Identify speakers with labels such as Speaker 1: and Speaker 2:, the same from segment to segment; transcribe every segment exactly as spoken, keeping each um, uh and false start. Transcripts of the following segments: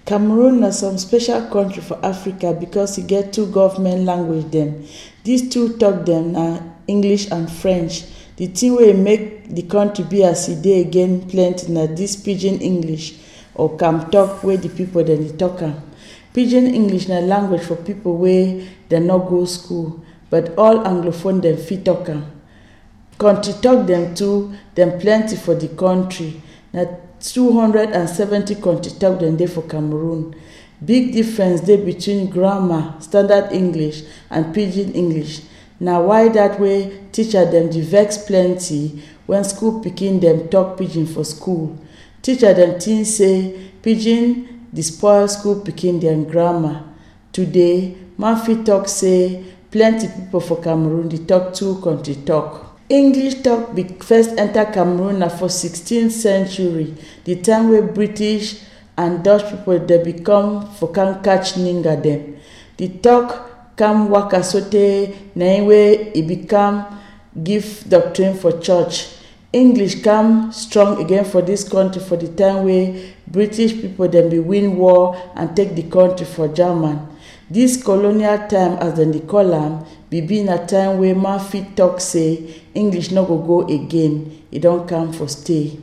Speaker 1: Cameroon na some special country for Africa because e get two government language dem. These two talk dem na English and French. The thing wey make the country be as e dey again plenty na this pidgin English or Cam talk wey the people dem dey talk am. Pidgin English na language for people wey dem no go school, but all Anglophone dem fit talk am. Country talk dem too, dem plenty for the country. Na two hundred seventy country talk dem dey for Cameroon. Big difference dey between grammar, standard English and pidgin English. Na why that way teacher dem dey vex plenty when school pikin dem talk pidgin for school. Teacher dem think say pidgin dey spoil school pikin dem grammar. Today, man fit talk say plenty people for Cameroon dey talk two country talk. English talk be first enter Cameroon na for sixteenth century, the time wey British and Dutch people dey become for can catch Ninga dem. The talk come waka sotey na im wey e become give doctrine for church. English come strong again for this country for the time wey British people dem be win war and take the country for German. This colonial time, as dem dey call am, be be na time wey man fit talk say English no go go again, e don come for stay.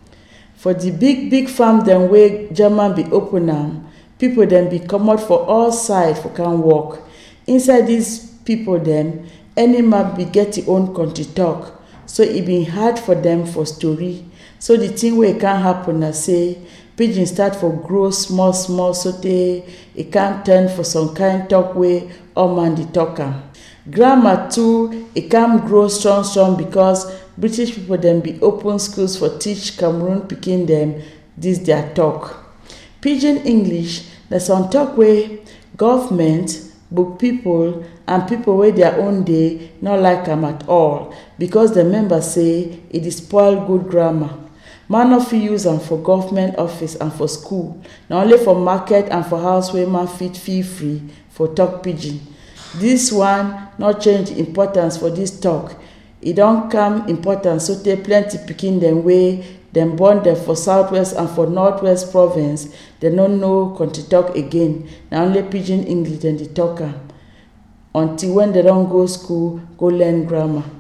Speaker 1: For the big big farm dem wey German be open am, people dem be comot for all side for can work. Inside these people dem, any man be get e own country talk, so e been hard for dem for story. So the thing wey can happen na say pidgin start for grow small small sotey e can turn for some kind talk wey all man dey talk am. Grammar too e can grow strong strong because British people dem be open schools for teach Cameroon pikin dem this their talk. Pidgin English na some talk wey government, book people and people wey their own dey no like am at all because dem member say e dey spoil good grammar. Man no fit use am for government office and for school, na only for market and for house wey man fit feel free for talk pidgin. This one no change the importance for this talk. E don come important sotey plenty pikin dem wey dem born dem for southwest and for northwest province dem no know country talk again, na only pidgin English dem dey talk am until when dem don go school go learn grammar.